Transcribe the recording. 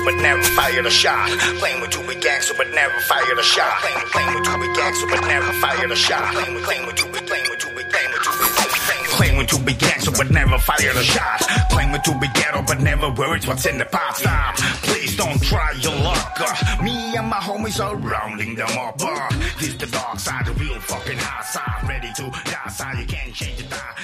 gangster but never fired a shot. Claim we to be gangster but never fired a shot. Claim we to be gangster but never fired a shot. Claim we to be gangster but never fired a shot. Claim to be ghetto but never words what's in the pot. Stop, please don't try your luck. Me and my homies are rounding them up. This the dark side, the real fucking high side. Ready to die side, you can't change the die.